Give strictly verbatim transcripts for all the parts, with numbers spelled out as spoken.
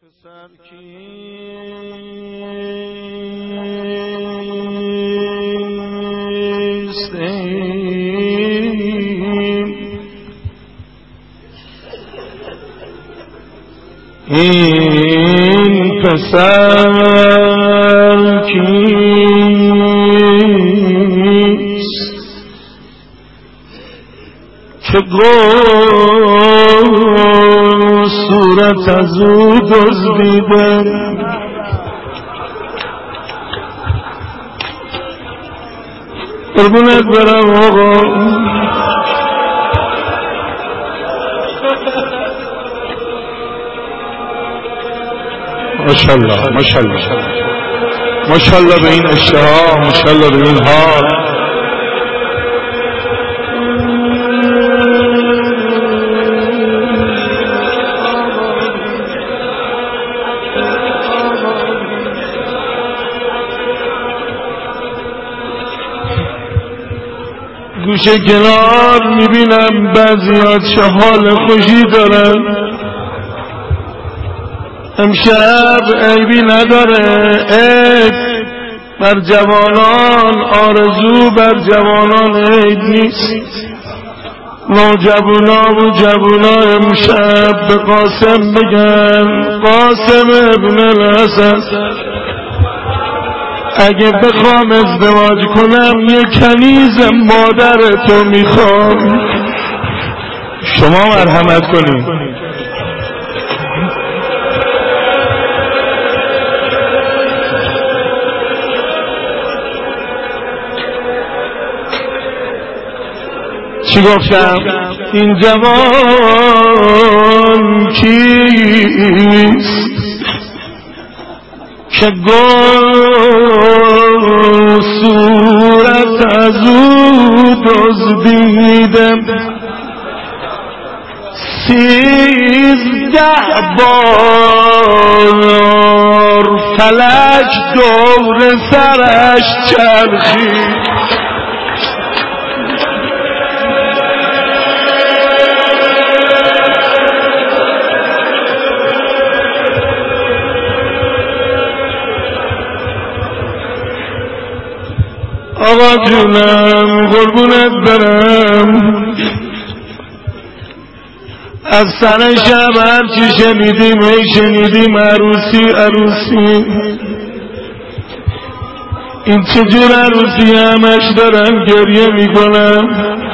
پسر کیست این پسر کیست که گل صورت از او دزدیده قربونت برم آقا ماشاءالله ماشاءالله ماشاءالله به این اشتها ماشاءالله به این حال گوشه کنار میبینم بعضیات چه حال خوشی دارن امشب عیبی نداره عیب بر جوانان آرزو بر جوانان عیب نیست نوجوانا و جوانا امشب به قاسم بگن قاسم ابن الحسن اگه بخوام ازدواج کنم یه کنیز مادر تو میخوام شما مرحمت کنید چی گفتم؟ این جوان کیست که گل صورت از او دزدیدم سیزده بار فلک دور سرش چرخید آقا جونم قربونت برم از سر شب هرچی شنیدیم ای شنیدیم عروسی عروسی این چجور عروسی همش دارن گریه میکنن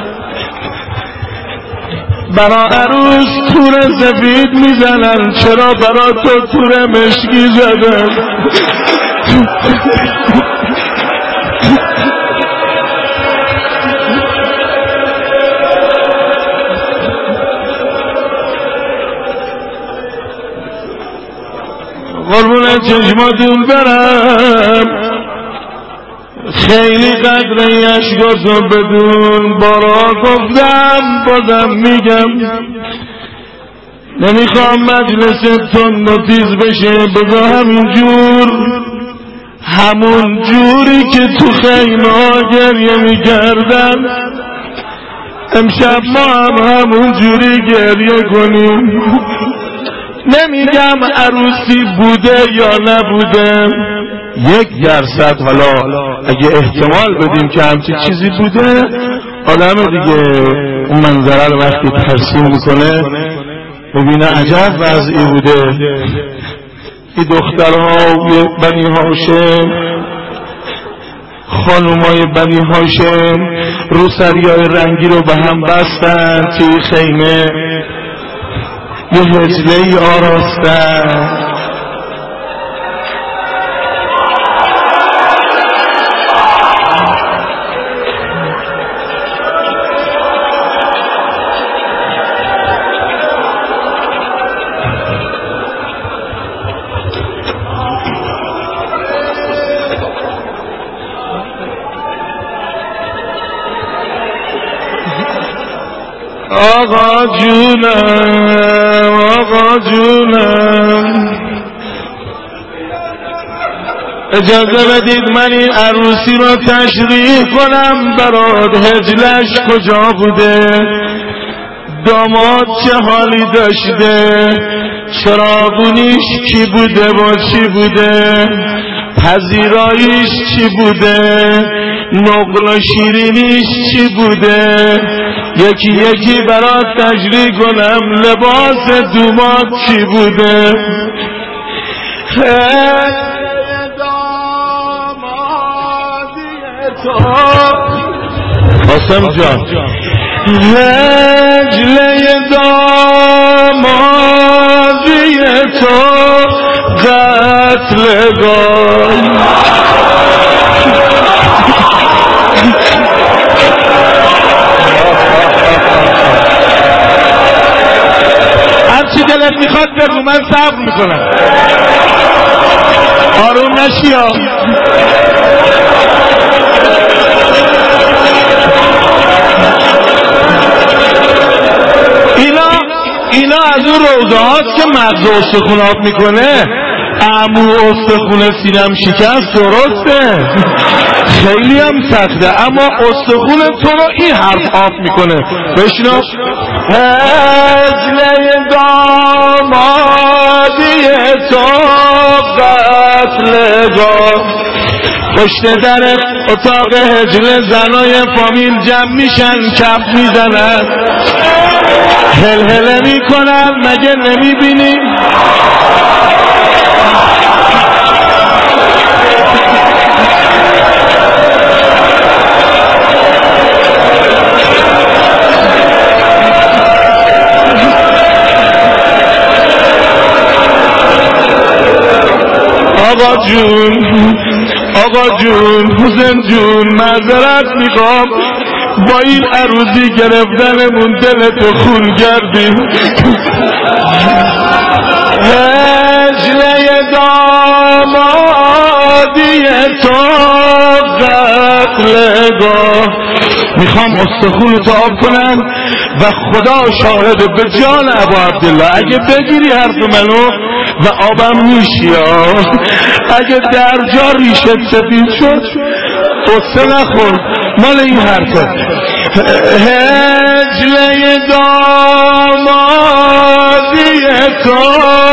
برا عروس تور سفید میزنن چرا برا تو تور مشکی زدن قربونت چشماتون برم خیلی قدر یشگاتون بدون بارا گفتم بازم میگم نمیخوام مجلستون نوتیز بشه بگا همین جور همون جوری که تو خیمه گریه میکردن امشب ما هم همون جوری گریه کنیم نمیگم عروسی بوده یا نبوده یک درصد حالا اگه احتمال بدیم که همچی چیزی بوده آدم دیگه اون منظره رو وقتی ترسیم میکنه ببینه عجب وضعی بوده این دخترها بنی هاشم خانومای بنی هاشم روسریای رنگی رو به هم بستن توی خیمه یه هجله‌ای آراستن آقا جونم آقا جونم اجازه بدید من این عروسی رو تشریح کنم برات هجلش کجا بوده داماد چه حالی داشته چراغونیش کی بوده و چی بوده، پذیراییش چی بوده، نقل و شیرینیش چی بوده، یکی یکی برات تجلی کنم لباس دومات چی بوده. قاسم جان هجله دامادی تو قتلگاه، هر چی دلت میخواد بگو، من صبر میکنم، آروم نشی ها. اینا اینا از اون روزه هاست که مغز استخون آب میکنه. عمو استخون سینم شکست درسته، خیلی هم سخته، اما استخون تو رو این حرف آب میکنه. بشنو هجله دامادی تو قتلگاه، پشت در اتاق هجله زنای فامیل جمع میشن کف میزنن هل هله میکنن، مگه نمیبینی؟ آقا جون آقا جون حسین جون معذرت میخوام، با این عروضی گرفتنمون دلتو خون کردیم. هجله دامادی تو قتلگاه، میخوام استخون تو آب کنم و خدا شاهده به جان ابو عبدالله اگه بگیری حرف منو و آبم میشی، اگه در جا ریشت سفید شد قصه نخور، مال این حرفه. هجله دامادی تو،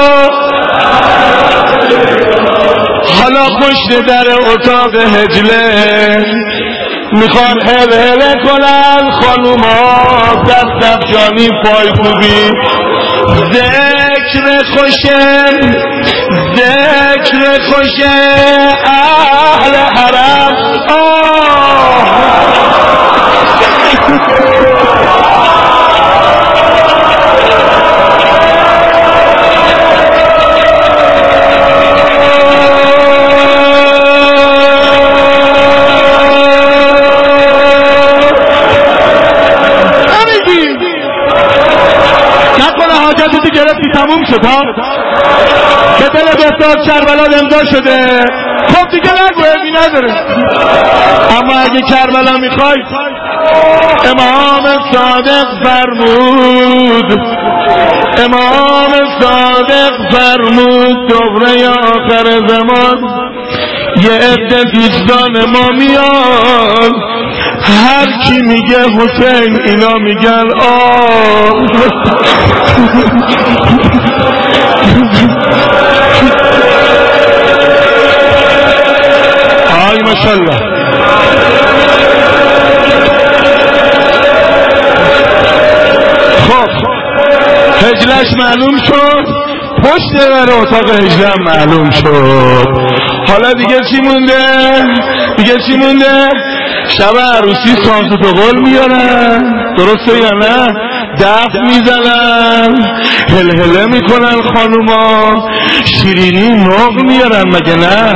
حالا پشت در اتاق هجله میخوان هل هله کنن خانوما، دست افشانی پای کوبی، ذکر خوشم ذکر خوشم اهل حرم. حاجتتی گرفتی تموم شد ها، به دل بهداد کربلا امضا شده، خب دیگه نگو ایمی نداره. اما اگه کربلا میخوای، امام صادق فرمود امام صادق فرمود دوره آخر زمان یه عده دوستان ما میان، هر کی میگه حسین اینا میگن آه. آی ماشاءالله. خب هجلش معلوم شد، پشت در اتاق هجله معلوم شد. حالا دیگه چی مونده؟ دیگه چی مونده؟ شب عروسی ساز و قول میارن، درسته یا نه؟ دف میزنن، هل هله میکنن خانوما، شیرینی نوغ میارن، مگه نه؟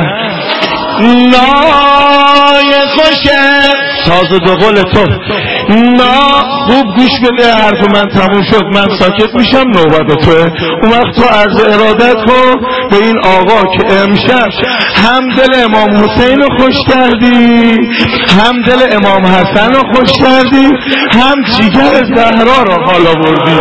نای خوشه ساز و قول تو. نا خوب گوش بده حرف من، تموم شد من ساکت میشم، نوبت توه. اون وقت تو عرض ارادت کن به این آقا که امشب هم دل امام حسین رو خوش کردی، هم دل امام حسن رو خوش کردی، هم جیگر زهرا رو حال آوردی.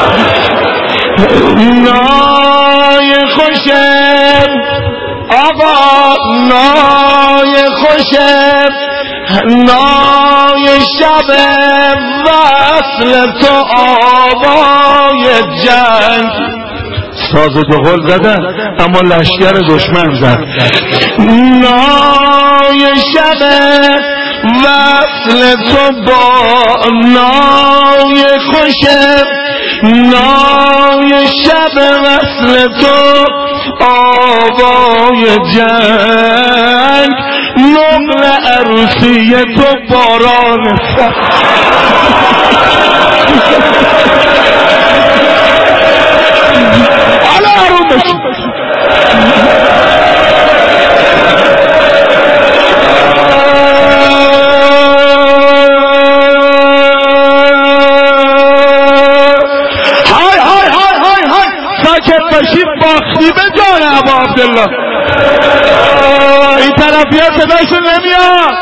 نای خوشم آقا، نای خوشم، نای شب وصل تو، آوای جنگ ساز و دهل زدن اما لشکر دشمن زد. نای شب وصل تو با نای خوشم، نای شب وصل تو آوای جنگ، نقل عروسی تو باران حالا حروم بشید. های های های های های ساکت باشید، باختی به جان ابا عبدالله. این طرفی ها صدایشون نمیاد.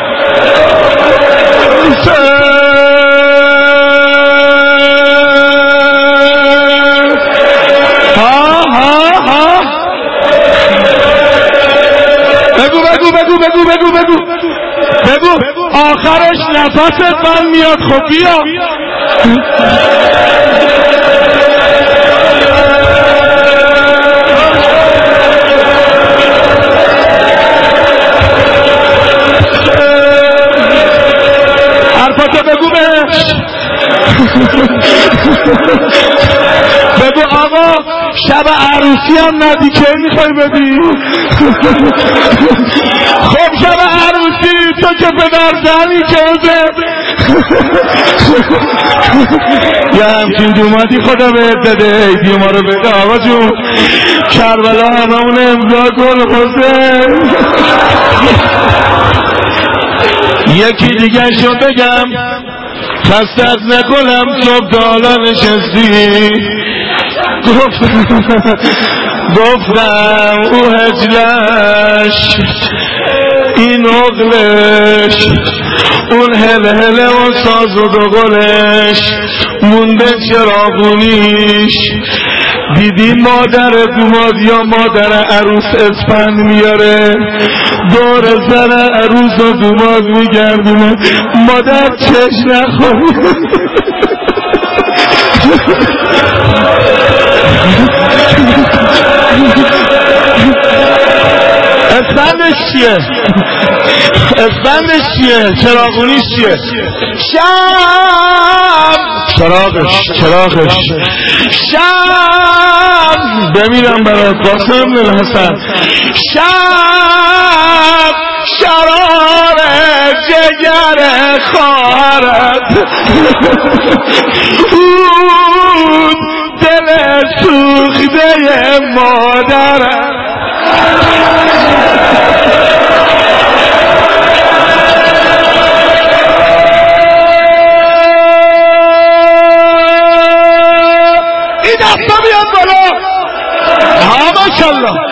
ها ها ها بگو بگو بگو بگو بگو بگو بگو آخرش نفست من میاد. خب بیا حرفاتو بگو بهش. بگو آقا شب عروسی هم ندی که میخوای بدی. خب شب عروسی تو که پدر زنی که یه همچین دومادی خدا بهت داده، ایدی ما رو بده آقا جون. کربلا هممون امضا کن حسین. یکی دیگه شو بگم خستت نکنم، صبح دالا نشستی گفتم او هجلش این اغلش، اون هل هله و ساز و دقلش مونده چراغونیش. دیدی مادر دوماد یا مادر عروس اسپند میاره، دور زن عروس و دوماد میگردونه، مادر چش نخوری. اسپندش چیه؟ اسپندش چیه؟ چراغونیش چیه؟ شب چراغش چراغش شب بمیرم برات قاسم بن حسن. شب شرار جگر خواهرت، اون دل سوخته مادرت. این دستا بیاد بالا. ها ماشاءالله